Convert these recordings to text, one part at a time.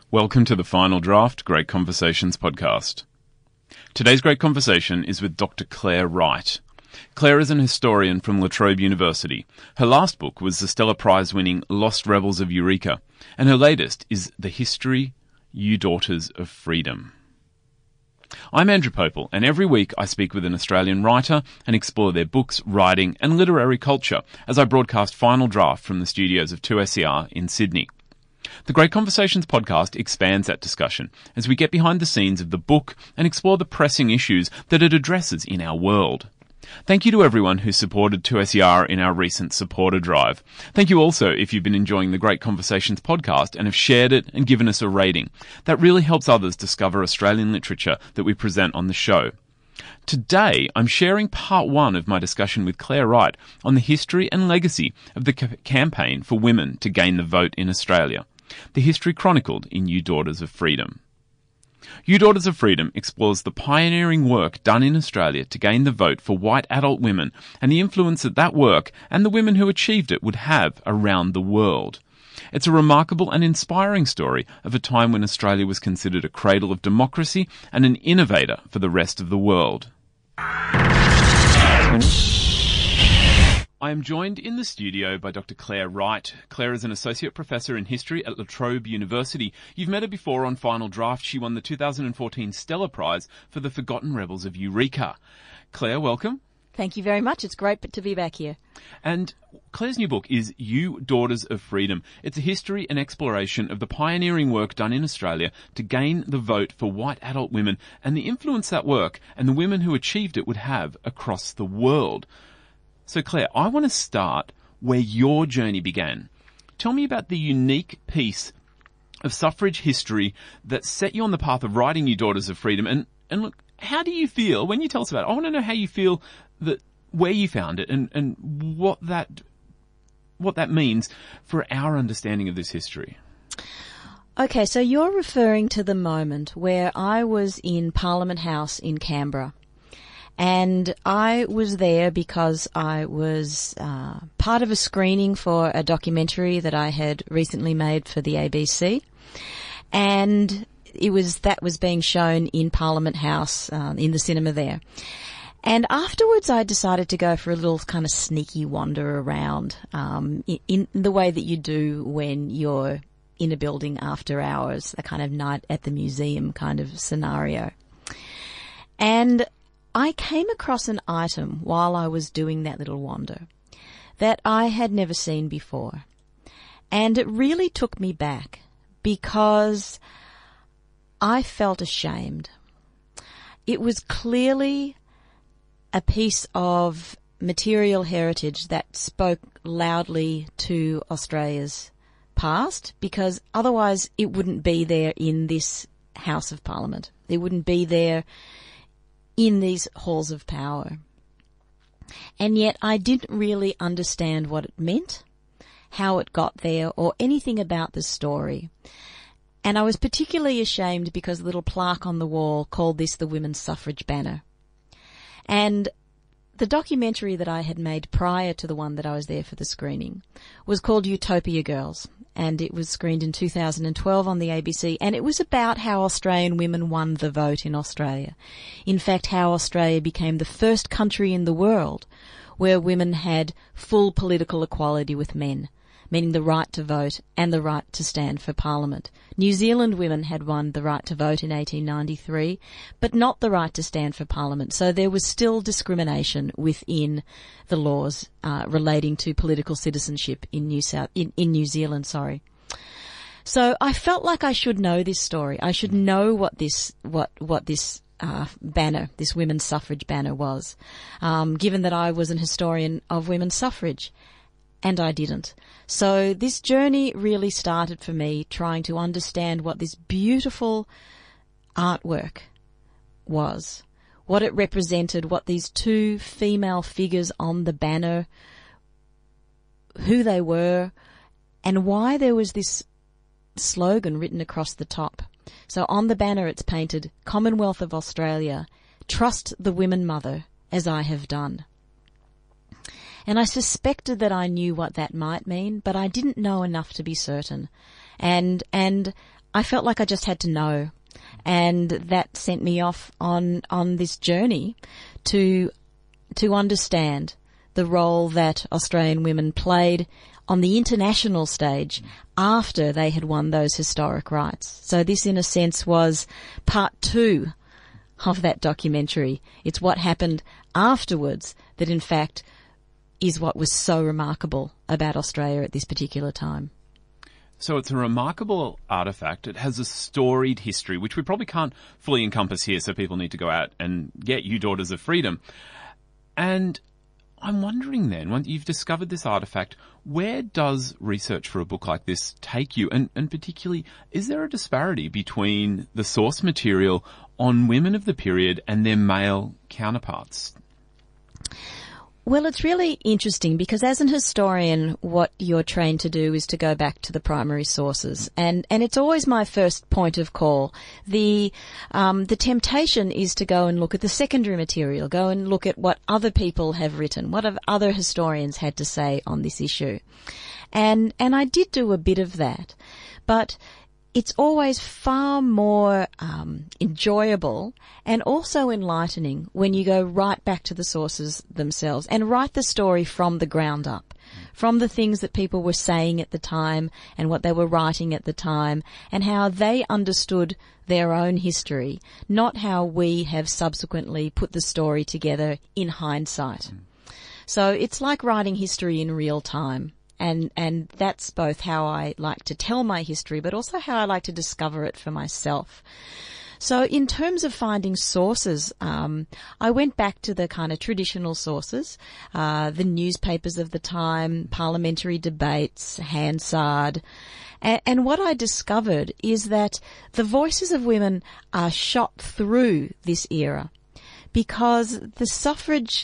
Welcome to the Final Draft Great Conversations podcast. Today's great conversation is with Dr. Claire Wright. Claire is an historian from La Trobe University. Her last book was the Stella Prize-winning Lost Rebels of Eureka, and her latest is The History, You Daughters of Freedom. I'm Andrew Popel, and every week I speak with an Australian writer and explore their books, writing and literary culture as I broadcast Final Draft from the studios of 2SER in Sydney. The Great Conversations podcast expands that discussion as we get behind the scenes of the book and explore the pressing issues that it addresses in our world. Thank you to everyone who supported 2SER in our recent supporter drive. Thank you also if you've been enjoying the Great Conversations podcast and have shared it and given us a rating. That really helps others discover Australian literature that we present on the show. Today, I'm sharing part one of my discussion with Claire Wright on the history and legacy of the campaign for women to gain the vote in Australia. The history chronicled in You Daughters of Freedom. You Daughters of Freedom explores the pioneering work done in Australia to gain the vote for white adult women and the influence that work and the women who achieved it would have around the world. It's a remarkable and inspiring story of a time when Australia was considered a cradle of democracy and an innovator for the rest of the world. I am joined in the studio by Dr. Claire Wright. Claire is an associate professor in history at La Trobe University. You've met her before on Final Draft. She won the 2014 Stella Prize for The Forgotten Rebels of Eureka. Claire, welcome. Thank you very much. It's great to be back here. And Claire's new book is You Daughters of Freedom. It's a history and exploration of the pioneering work done in Australia to gain the vote for white adult women and the influence that work and the women who achieved it would have across the world. So Claire, I want to start where your journey began. Tell me about the unique piece of suffrage history that set you on the path of writing You Daughters of Freedom. And look, how do you feel when you tell us about it? I want to know how you feel that where you found it and what that means for our understanding of this history. Okay, so you're referring to the moment where I was in Parliament House in Canberra. And I was there because I was part of a screening for a documentary that I had recently made for the ABC. And that was being shown in Parliament House, in the cinema there. And afterwards I decided to go for a little kind of sneaky wander around, in the way that you do when you're in a building after hours, a kind of night at the museum kind of scenario. And I came across an item while I was doing that little wander that I had never seen before. And it really took me back because I felt ashamed. It was clearly a piece of material heritage that spoke loudly to Australia's past, because otherwise it wouldn't be there in this House of Parliament. It wouldn't be there in these halls of power. And yet I didn't really understand what it meant, how it got there, or anything about the story. And I was particularly ashamed because the little plaque on the wall called this the Women's Suffrage Banner. And the documentary that I had made prior to the one that I was there for the screening was called Utopia Girls, and it was screened in 2012 on the ABC, and it was about how Australian women won the vote in Australia. In fact, how Australia became the first country in the world where women had full political equality with men, meaning the right to vote and the right to stand for Parliament. New Zealand women had won the right to vote in 1893, but not the right to stand for Parliament. So there was still discrimination within the laws relating to political citizenship in New Zealand. So I felt like I should know this story. I should know what this banner, this women's suffrage banner was, given that I was an historian of women's suffrage. And I didn't. So this journey really started for me trying to understand what this beautiful artwork was, what it represented, what these two female figures on the banner, who they were, and why there was this slogan written across the top. So on the banner it's painted, Commonwealth of Australia, trust the women mother as I have done. And I suspected that I knew what that might mean, but I didn't know enough to be certain. And I felt like I just had to know. And that sent me off on this journey to understand the role that Australian women played on the international stage after they had won those historic rights. So this, in a sense, was part 2 of that documentary. It's what happened afterwards that, in fact, is what was so remarkable about Australia at this particular time. So it's a remarkable artefact. It has a storied history, which we probably can't fully encompass here, so people need to go out and get You Daughters of Freedom. And I'm wondering then, once you've discovered this artefact, where does research for a book like this take you? And particularly, is there a disparity between the source material on women of the period and their male counterparts? Well, it's really interesting because as an historian, what you're trained to do is to go back to the primary sources. And it's always my first point of call. The temptation is to go and look at the secondary material, go and look at what other people have written, what have other historians had to say on this issue. And I did do a bit of that, but it's always far more enjoyable and also enlightening when you go right back to the sources themselves and write the story from the ground up, from the things that people were saying at the time and what they were writing at the time and how they understood their own history, not how we have subsequently put the story together in hindsight. So it's like writing history in real time. And that's both how I like to tell my history, but also how I like to discover it for myself. So in terms of finding sources, I went back to the kind of traditional sources, the newspapers of the time, parliamentary debates, Hansard. And what I discovered is that the voices of women are shot through this era because the suffrage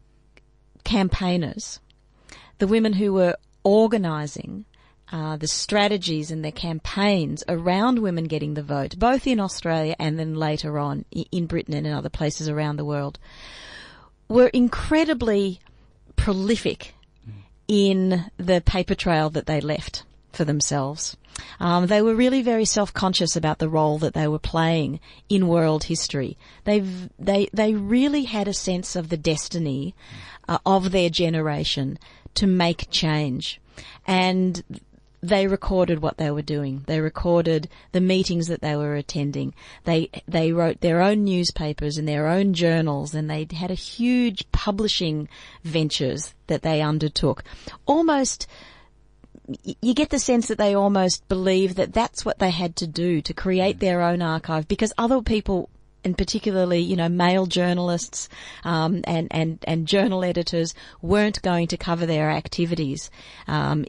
campaigners, the women who were organising the strategies and their campaigns around women getting the vote, both in Australia and then later on in Britain and in other places around the world, were incredibly prolific in the paper trail that they left for themselves. They were really very self-conscious about the role that they were playing in world history. They really had a sense of the destiny of their generation to make change. And they recorded what they were doing. They recorded the meetings that they were attending. They wrote their own newspapers and their own journals, and they had a huge publishing ventures that they undertook. Almost, you get the sense that they almost believed that that's what they had to do to create their own archive, because other people, and particularly, male journalists and journal editors weren't going to cover their activities and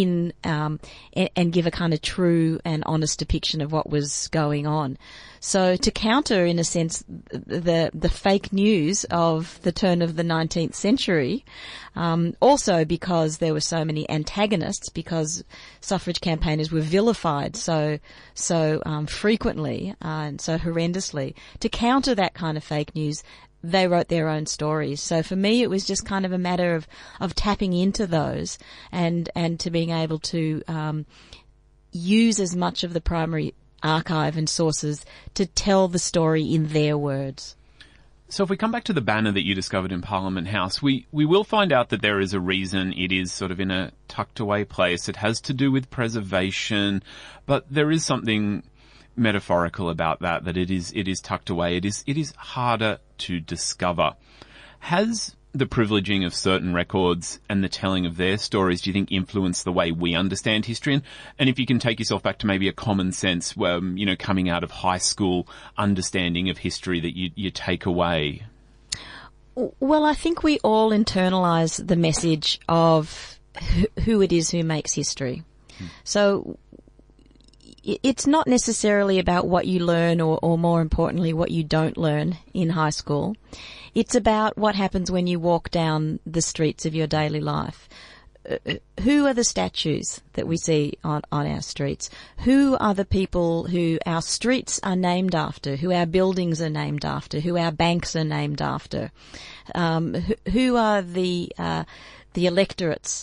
give a kind of true and honest depiction of what was going on. So to counter, in a sense, the fake news of the turn of the 19th century, also because there were so many antagonists, because suffrage campaigners were vilified so frequently and so horrendously, to counter that kind of fake news, they wrote their own stories. So for me, it was just kind of a matter of tapping into those and to being able to use as much of the primary archive and sources to tell the story in their words. So if we come back to the banner that you discovered in Parliament House, we will find out that there is a reason it is sort of in a tucked away place. It has to do with preservation, but there is something metaphorical about that it is tucked away. It is harder to discover. Has the privileging of certain records and the telling of their stories, do you think, influence the way we understand history? And if you can take yourself back to maybe a common sense, coming out of high school understanding of history that you take away? Well, I think we all internalise the message of who it is who makes history. So it's not necessarily about what you learn or more importantly, what you don't learn in high school. It's about what happens when you walk down the streets of your daily life. Who are the statues that we see on our streets? Who are the people who our streets are named after, who our buildings are named after, who our banks are named after? Who are the electorates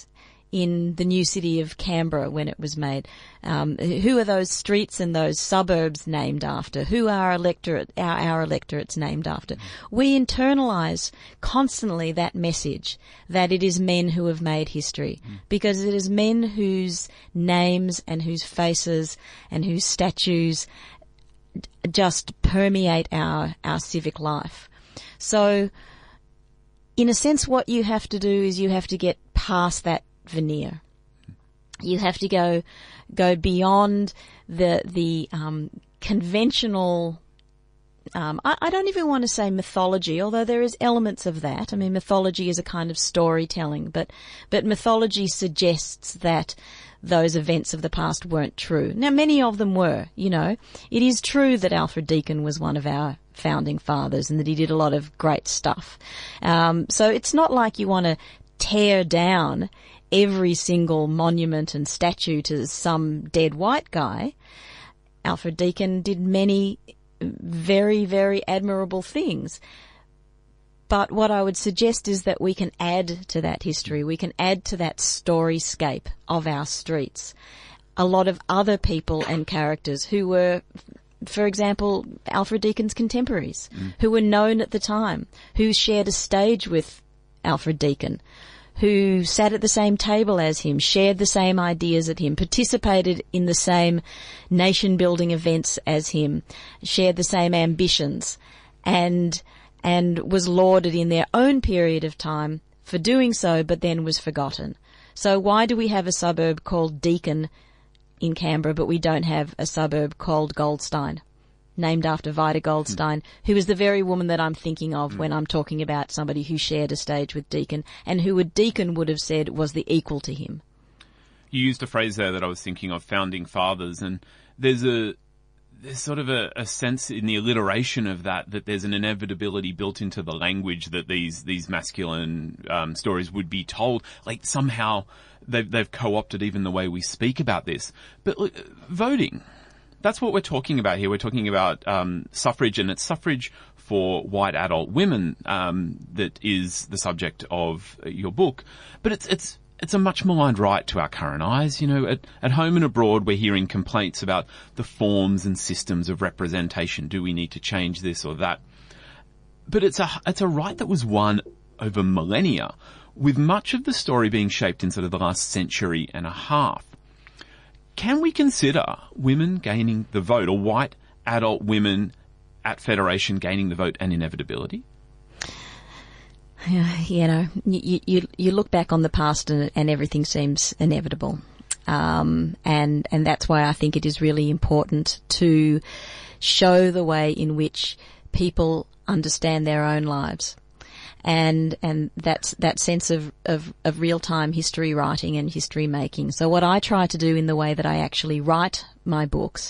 in the new city of Canberra when it was made? Who are those streets and those suburbs named after? Who are our electorates named after? We internalise constantly that message that it is men who have made history, because it is men whose names and whose faces and whose statues just permeate our civic life. So, in a sense, what you have to do is you have to get past that veneer. You have to go beyond the conventional. I don't even want to say mythology, although there is elements of that. I mean, mythology is a kind of storytelling, but mythology suggests that those events of the past weren't true. Now, many of them were, you know. It is true that Alfred Deakin was one of our founding fathers and that he did a lot of great stuff. So it's not like you want to tear down every single monument and statue to some dead white guy. Alfred Deakin did many very, very admirable things. But what I would suggest is that we can add to that history. We can add to that storyscape of our streets a lot of other people and characters who were, for example, Alfred Deakin's contemporaries, who were known at the time, who shared a stage with Alfred Deakin, who sat at the same table as him, shared the same ideas as him, participated in the same nation-building events as him, shared the same ambitions, and was lauded in their own period of time for doing so, but then was forgotten. So why do we have a suburb called Deakin in Canberra, but we don't have a suburb called Goldstein, named after Vida Goldstein, who is the very woman that I'm thinking of when I'm talking about somebody who shared a stage with Deakin, and who Deakin would have said was the equal to him. You used a phrase there that I was thinking of, founding fathers, and there's sort of a sense in the alliteration of that there's an inevitability built into the language that these masculine stories would be told. Like somehow they've co-opted even the way we speak about this. But look, voting, that's what we're talking about here. We're talking about suffrage, and it's suffrage for white adult women that is the subject of your book. But it's a much maligned right to our current eyes. You know, at home and abroad, we're hearing complaints about the forms and systems of representation. Do we need to change this or that? But it's a right that was won over millennia, with much of the story being shaped in sort of the last century and a half. Can we consider women gaining the vote, or white adult women at Federation gaining the vote, an inevitability? You know, you look back on the past and everything seems inevitable. And that's why I think it is really important to show the way in which people understand their own lives. And that's that sense of real-time history writing and history making. So what I try to do in the way that I actually write my books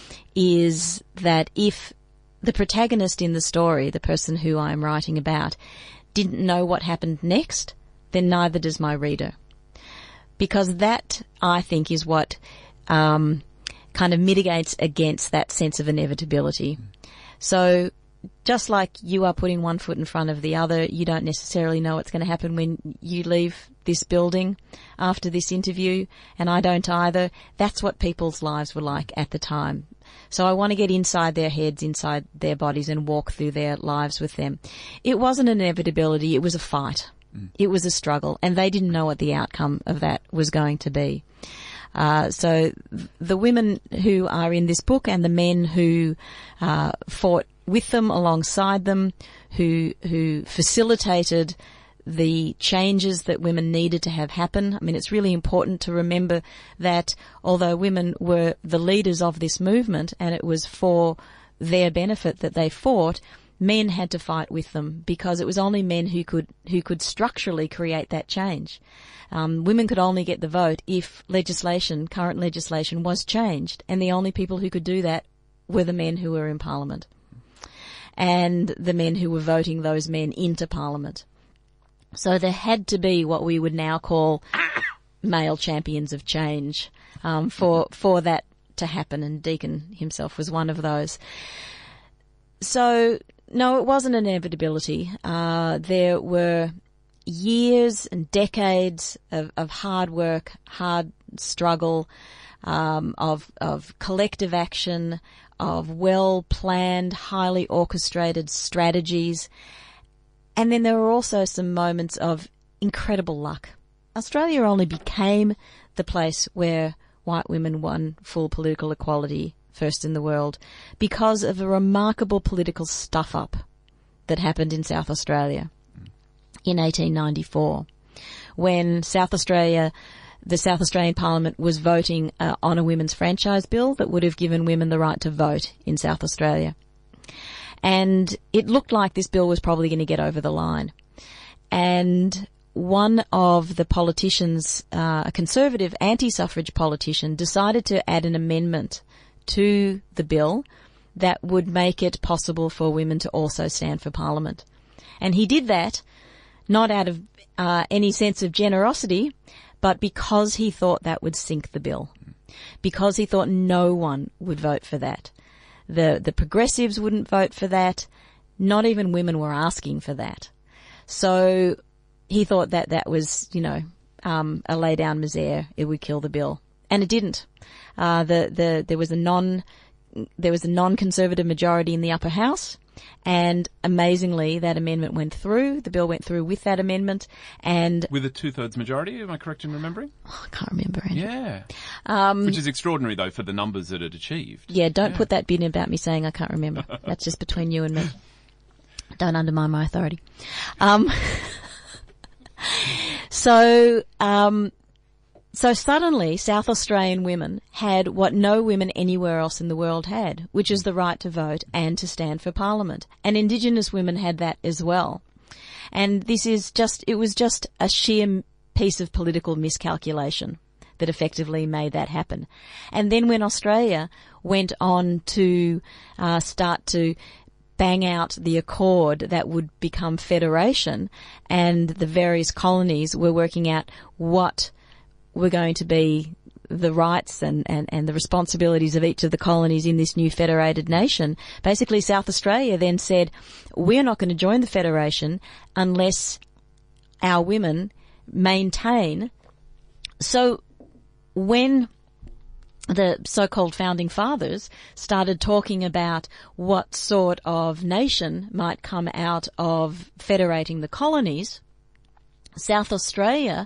is that if the protagonist in the story, the person who I'm writing about, didn't know what happened next, then neither does my reader. Because that, I think, is what kind of mitigates against that sense of inevitability. So just like you are putting one foot in front of the other, you don't necessarily know what's going to happen when you leave this building after this interview, and I don't either. That's what people's lives were like at the time. So I want to get inside their heads, inside their bodies, and walk through their lives with them. It wasn't an inevitability, it was a fight. It was a struggle, and they didn't know what the outcome of that was going to be. So the women who are in this book and the men who fought with them, alongside them, who facilitated the changes that women needed to have happen. I mean, it's really important to remember that although women were the leaders of this movement and it was for their benefit that they fought, men had to fight with them, because it was only men who could structurally create that change. Women could only get the vote if current legislation was changed, and the only people who could do that were the men who were in Parliament and the men who were voting those men into Parliament. So there had to be what we would now call male champions of change for that to happen, and Deakin himself was one of those. So no, it wasn't an inevitability. There were years and decades of hard work, hard struggle, of collective action, of well-planned, highly orchestrated strategies. And then there were also some moments of incredible luck. Australia only became the place where white women won full political equality first in the world because of a remarkable political stuff-up that happened in South Australia in 1894, when the South Australian Parliament was voting on a women's franchise bill that would have given women the right to vote in South Australia. And it looked like this bill was probably going to get over the line. And one of the politicians, a conservative anti-suffrage politician, decided to add an amendment to the bill that would make it possible for women to also stand for Parliament. And he did that not out of any sense of generosity, but because he thought that would sink the bill. Because he thought no one would vote for that. The progressives wouldn't vote for that. Not even women were asking for that. So he thought that was, a lay down misère. It would kill the bill. And it didn't. There was a non-conservative majority in the upper house, and amazingly that amendment went through. The bill went through with that amendment, and with a 2/3 majority. Am I correct in remembering? Oh, I can't remember. Andy. Yeah, which is extraordinary though for the numbers that it achieved. Yeah, don't put that bit in about me saying I can't remember. That's just between you and me. Don't undermine my authority. So suddenly, South Australian women had what no women anywhere else in the world had, which is the right to vote and to stand for Parliament. And Indigenous women had that as well. And it was just a sheer piece of political miscalculation that effectively made that happen. And then when Australia went on to start to bang out the accord that would become federation, and the various colonies were working out what were going to be the rights and the responsibilities of each of the colonies in this new federated nation, basically South Australia then said, we're not going to join the federation unless our women maintain. So when the so-called founding fathers started talking about what sort of nation might come out of federating the colonies, South Australia,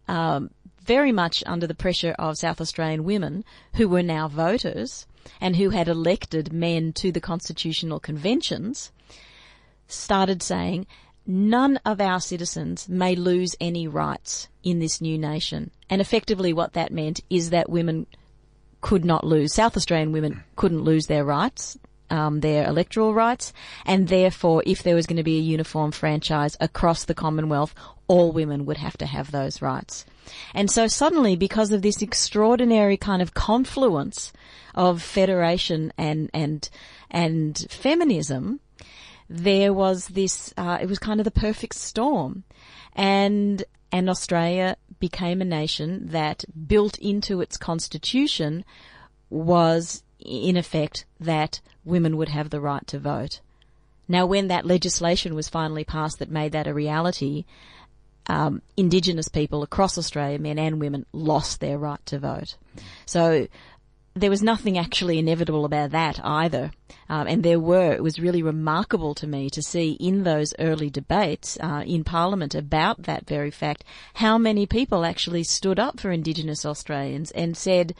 very much under the pressure of South Australian women who were now voters and who had elected men to the constitutional conventions, started saying none of our citizens may lose any rights in this new nation. And effectively what that meant is that women could not lose. South Australian women couldn't lose their rights, their electoral rights, and therefore if there was going to be a uniform franchise across the Commonwealth, all women would have to have those rights. And so suddenly, because of this extraordinary kind of confluence of federation and feminism, there was this, it was kind of the perfect storm. And Australia became a nation that built into its constitution was, in effect, that women would have the right to vote. Now, when that legislation was finally passed that made that a reality, Indigenous people across Australia, men and women, lost their right to vote. So there was nothing actually inevitable about that either. And it was really remarkable to me to see in those early debates in Parliament about that very fact, how many people actually stood up for Indigenous Australians and said,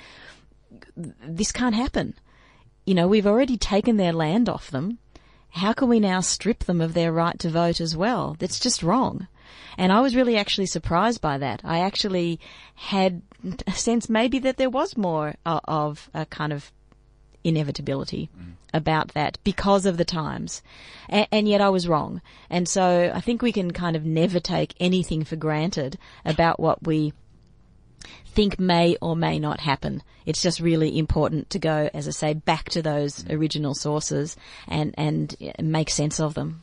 this can't happen. We've already taken their land off them. How can we now strip them of their right to vote as well? That's just wrong. And I was really actually surprised by that. I actually had a sense maybe that there was more of a kind of inevitability about that because of the times. And yet I was wrong. And so I think we can kind of never take anything for granted about what we think may or may not happen. It's just really important to go, as I say, back to those original sources and make sense of them.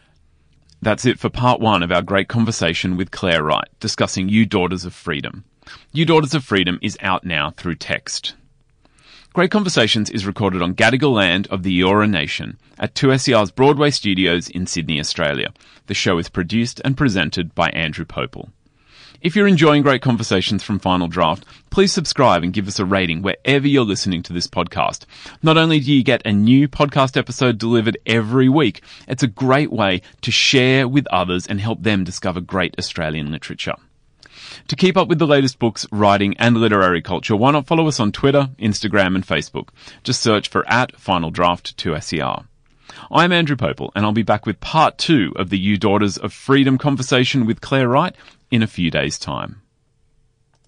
That's it for part one of our great conversation with Claire Wright, discussing You Daughters of Freedom. You Daughters of Freedom is out now through Text. Great Conversations is recorded on Gadigal land of the Eora Nation at 2SER's Broadway Studios in Sydney, Australia. The show is produced and presented by Andrew Popel. If you're enjoying Great Conversations from Final Draft, please subscribe and give us a rating wherever you're listening to this podcast. Not only do you get a new podcast episode delivered every week, it's a great way to share with others and help them discover great Australian literature. To keep up with the latest books, writing and literary culture, why not follow us on Twitter, Instagram and Facebook. Just search for @FinalDraft2SER. I'm Andrew Popel, and I'll be back with part 2 of the You Daughters of Freedom conversation with Claire Wright in a few days' time.